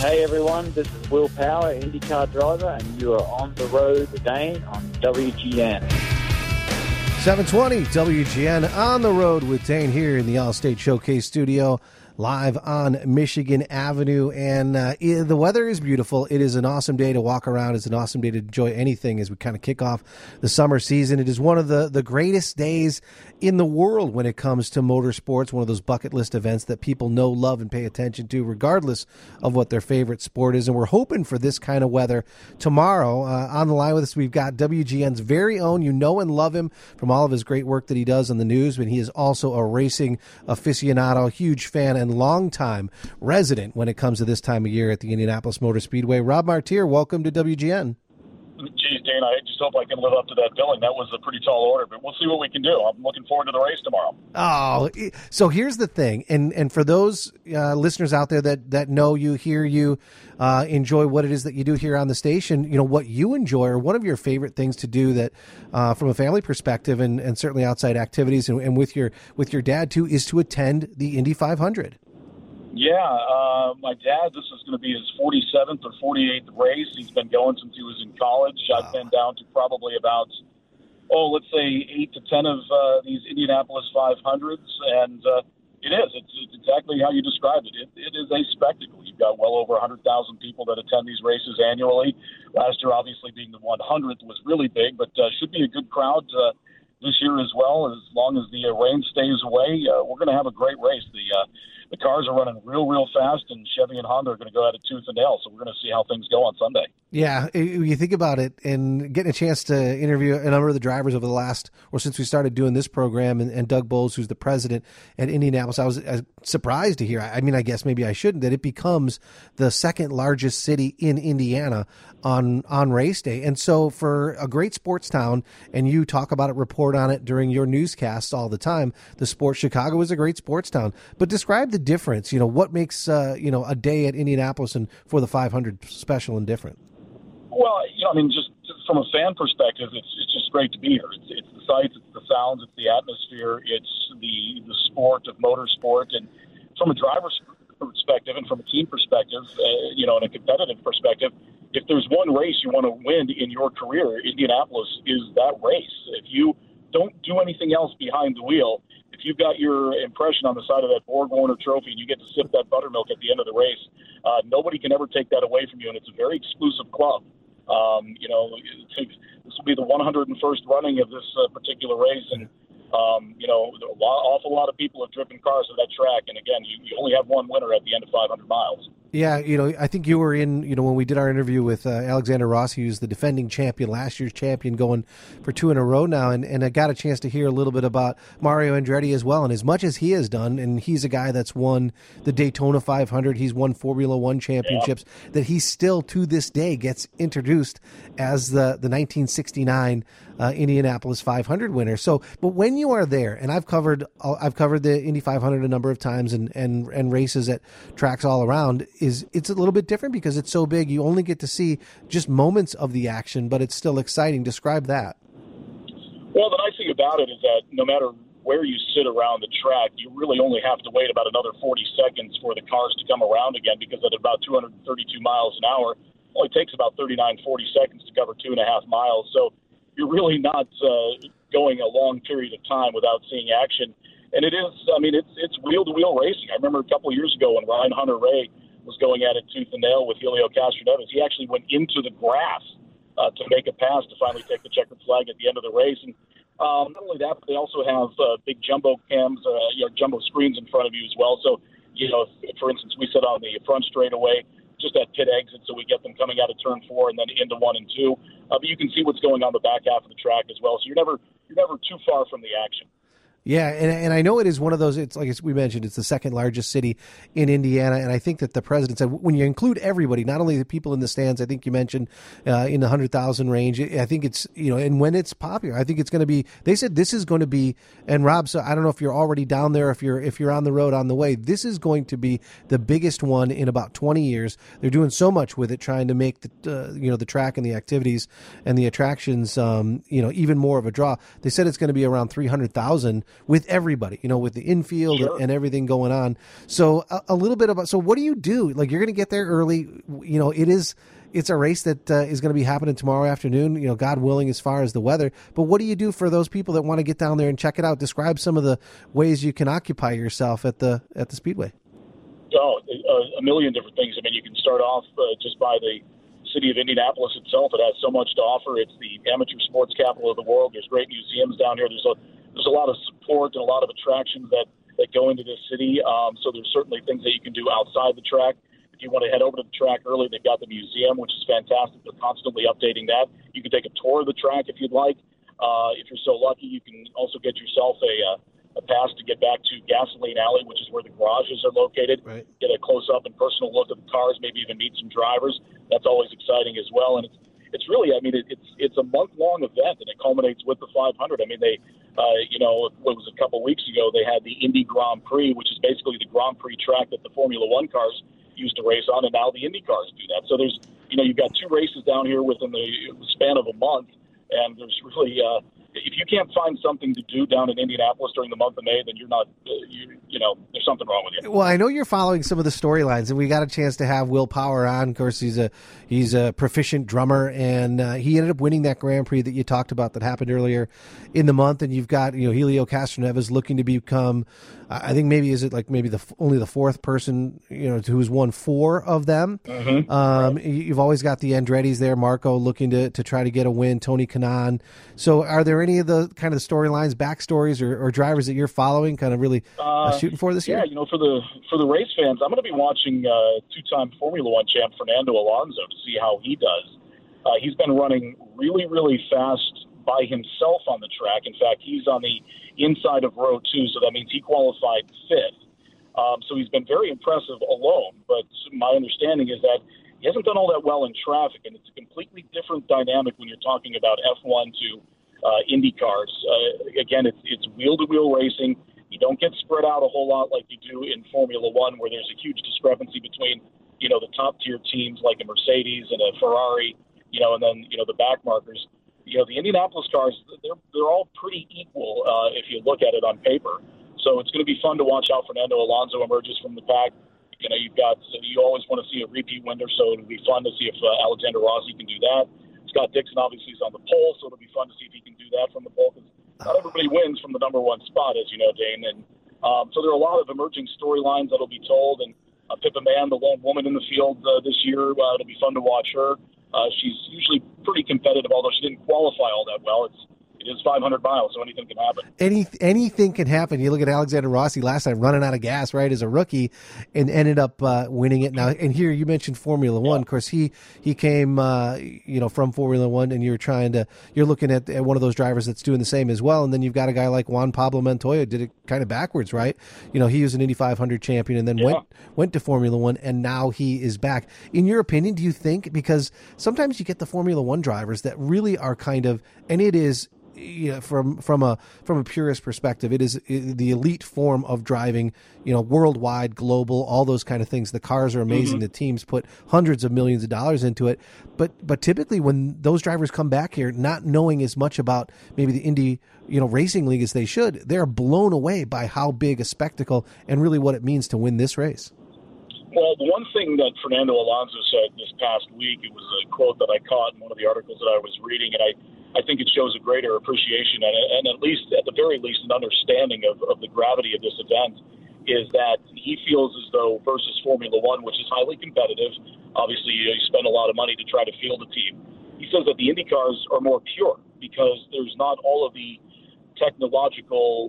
Hey everyone, this is Will Power, IndyCar driver, and you are on the road again on WGN. 720 WGN on the road with Dane here in the Allstate Showcase studio, live on Michigan Avenue. And the weather is beautiful. It is an awesome day to walk around. It's an awesome day to enjoy anything as we kind of kick off the summer season. It is one of the greatest days in the world when it comes to motorsports, one of those bucket list events that people know, love, and pay attention to, regardless of what their favorite sport is. And we're hoping for this kind of weather tomorrow. On the line with us, we've got WGN's very own, you know and love him from all of his great work that he does on the news, but he is also a racing aficionado, huge fan, and longtime resident when it comes to this time of year at the Indianapolis Motor Speedway. Rob Martir, welcome to WGN. Geez, Dane, I just hope I can live up to that billing. That was a pretty tall order, but we'll see what we can do. I'm looking forward to the race tomorrow. Oh, so here's the thing, and for those listeners out there that know you, hear you, enjoy what it is that you do here on the station, you know, what you enjoy or one of your favorite things to do that from a family perspective and certainly outside activities and with your dad too, is to attend the Indy 500. Yeah, my dad, this is going to be his 47th or 48th race. He's been going since he was in college. I've been down to probably about, let's say 8 to 10 of these Indianapolis 500s, and it is. It's exactly how you described it. It is a spectacle. You've got well over 100,000 people that attend these races annually. Last year, obviously, being the 100th was really big, but should be a good crowd this year as well. As long as the rain stays away, we're going to have a great race. The cars are running real fast, and Chevy and Honda are going to go at it tooth and nail, so we're going to see how things go on Sunday. Yeah, you think about it, and getting a chance to interview a number of the drivers over the last, or since we started doing this program, and Doug Bowles, who's the president at Indianapolis, I was surprised to hear, I mean, I guess maybe I shouldn't, that it becomes the second largest city in Indiana on race day. And so for a great sports town, and you talk about it, report on it during your newscasts all the time, Chicago is a great sports town. But describe the difference, you know, what makes, a day at Indianapolis and for the 500 special and different? Well, I mean, just from a fan perspective, it's just great to be here. It's the sights, it's the sounds, it's the atmosphere, it's the sport of motorsport. And from a driver's perspective and from a team perspective, and a competitive perspective, if there's one race you want to win in your career, Indianapolis is that race. If you don't do anything else behind the wheel, if you've got your impression on the side of that Borg Warner trophy and you get to sip that buttermilk at the end of the race, nobody can ever take that away from you, and it's a very exclusive club. This will be the 101st running of this particular race, and an awful lot of people have driven cars to that track, and again, you only have one winner at the end of 500 miles. Yeah, I think you were in, when we did our interview with Alexander Rossi, who's the defending champion, last year's champion, going for 2 in a row now, and I got a chance to hear a little bit about Mario Andretti as well, and as much as he has done, and he's a guy that's won the Daytona 500, he's won Formula One championships, that he still to this day gets introduced as the 1969 Indianapolis 500 winner. So, but when you are there, and I've covered the Indy 500 a number of times and races at tracks all around, it's a little bit different because it's so big. You only get to see just moments of the action, but it's still exciting. Describe that. Well, the nice thing about it is that no matter where you sit around the track, you really only have to wait about another 40 seconds for the cars to come around again, because at about 232 miles an hour, it only takes about 39, 40 seconds to cover 2.5 miles. So you're really not going a long period of time without seeing action. And it is, it's wheel-to-wheel racing. I remember a couple of years ago when Ryan Hunter-Reay was going at it tooth and nail with Helio Castroneves. He actually went into the grass to make a pass to finally take the checkered flag at the end of the race. And not only that, but they also have big jumbo cams, jumbo screens in front of you as well. So, for instance, we sit on the front straightaway, just at pit exit, so we get them coming out of turn 4 and then into 1 and 2. But you can see what's going on the back half of the track as well. So you're never too far from the action. Yeah, and I know it is one of those, it's like we mentioned, it's the second largest city in Indiana, and I think that the president said, when you include everybody, not only the people in the stands, I think you mentioned in the 100,000 range, I think it's, and when it's popular, I think it's going to be, they said this is going to be, and Rob, so I don't know if you're already down there, if you're on the road on the way, this is going to be the biggest one in about 20 years. They're doing so much with it, trying to make the track and the activities and the attractions, even more of a draw. They said it's going to be around 300,000 with everybody, with the infield Sure. and everything going on. So a little bit about, so what do you do? Like, you're going to get there early, it's a race that is going to be happening tomorrow afternoon, God willing, as far as the weather. But what do you do for those people that want to get down there and check it out? Describe some of the ways you can occupy yourself at the Speedway. Oh, a million different things. I mean, you can start off just by the city of Indianapolis itself. It has so much to offer. It's the amateur sports capital of the world. There's great museums down here. There's a lot of support and a lot of attractions that go into this city. So there's certainly things that you can do outside the track. If you want to head over to the track early, they've got the museum, which is fantastic. They're constantly updating that. You can take a tour of the track if you'd like. If you're so lucky, you can also get yourself a pass to get back to Gasoline Alley, which is where the garages are located. Right. Get a close-up and personal look at the cars, maybe even meet some drivers. That's always exciting as well. And it's really, I mean, it's a month-long event, and it culminates with the 500. I mean, they, what was a couple weeks ago, they had the Indy Grand Prix, which is basically the Grand Prix track that the Formula One cars used to race on, and now the Indy cars do that. So there's, you've got two races down here within the span of a month, and there's really, if you can't find something to do down in Indianapolis during the month of May, then you're not, there's something wrong with you. Well, I know you're following some of the storylines, and we got a chance to have Will Power on. Of course, he's a proficient drummer, and he ended up winning that Grand Prix that you talked about that happened earlier in the month. And you've got, Helio Castroneves looking to become, I think maybe only the fourth person, who's won four of them. Mm-hmm. Right. You've always got the Andretti's there, Marco looking to try to get a win, Tony Kanaan. So are there any of the kind of storylines, backstories, or drivers that you're following, kind of really shooting for this year? Yeah, for the race fans, I'm going to be watching two-time Formula One champ Fernando Alonso to see how he does. He's been running really, really fast by himself on the track. In fact, he's on the inside of row 2, so that means he qualified 5th. So he's been very impressive alone, but my understanding is that he hasn't done all that well in traffic, and it's a completely different dynamic when you're talking about F1 to Indy cars. Again, it's wheel-to-wheel racing. You don't get spread out a whole lot like you do in Formula One, where there's a huge discrepancy between, the top-tier teams like a Mercedes and a Ferrari, and then, the back markers. The Indianapolis cars, they're all pretty equal if you look at it on paper. So it's going to be fun to watch how Fernando Alonso emerges from the pack. You always want to see a repeat winner, so it'll be fun to see if Alexander Rossi can do that. Scott Dixon obviously is on the pole, so it'll be fun to see if he can do that from the pole, because not everybody wins from the number one spot, as you know, Dane. And so there are a lot of emerging storylines that'll be told. And Pippa Mann, the lone woman in the field this year, it'll be fun to watch her. She's usually pretty competitive, although she didn't qualify all that well. It is 500 miles, so anything can happen. Anything can happen. You look at Alexander Rossi last time, running out of gas, right, as a rookie, and ended up winning it. Now, and here you mentioned Formula One. Of course, he came, from Formula One, and you're looking at one of those drivers that's doing the same as well. And then you've got a guy like Juan Pablo Montoya, did it kind of backwards, right? He was an Indy 500 champion, and then went to Formula One, and now he is back. In your opinion, do you think, because sometimes you get the Formula One drivers that really are kind of, and it is, from a purist perspective, it is the elite form of driving, worldwide, global, all those kind of things. The cars are amazing. Mm-hmm. The teams put hundreds of millions of dollars into it. But typically when those drivers come back here, not knowing as much about maybe the Indy, racing league as they should, they're blown away by how big a spectacle and really what it means to win this race. Well, the one thing that Fernando Alonso said this past week, it was a quote that I caught in one of the articles that I was reading, and I think it shows a greater appreciation and at the very least, an understanding of the gravity of this event, is that he feels as though versus Formula One, which is highly competitive, obviously you spend a lot of money to try to field a team. He says that the Indy cars are more pure because there's not all of the technological,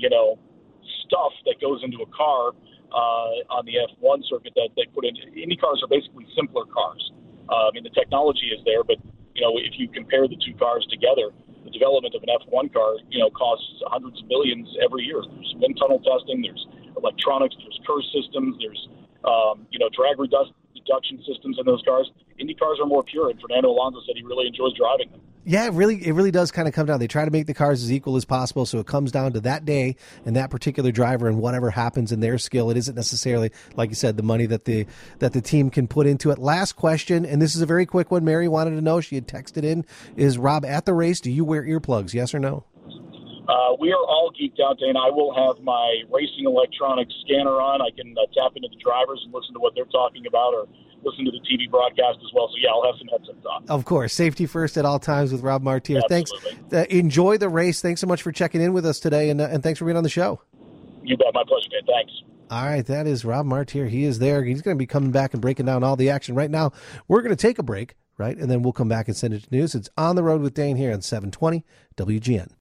stuff that goes into a car on the F1 circuit that they put in. Indy cars are basically simpler cars. The technology is there, but if you compare the two cars together, the development of an F1 car, costs hundreds of millions every year. There's wind tunnel testing, there's electronics, there's curse systems, there's drag reduction systems in those cars. Indy cars are more pure, and Fernando Alonso said he really enjoys driving them. Yeah, it really does kind of come down. They try to make the cars as equal as possible, so it comes down to that day and that particular driver and whatever happens in their skill. It isn't necessarily, like you said, the money that the team can put into it. Last question, and this is a very quick one. Mary wanted to know, she had texted in, is Rob at the race? Do you wear earplugs, yes or no? We are all geeked out, Dane. I will have my racing electronics scanner on. I can tap into the drivers and listen to what they're talking about, or listen to the TV broadcast as well. So, yeah, I'll have some headsets on. Of course. Safety first at all times with Rob Martier. Absolutely. Thanks. Enjoy the race. Thanks so much for checking in with us today, and thanks for being on the show. You bet. My pleasure, Dan. Thanks. All right, that is Rob Martier. He is there. He's going to be coming back and breaking down all the action. Right now, we're going to take a break, right? And then we'll come back and send it to news. It's On the Road with Dane here on 720 WGN.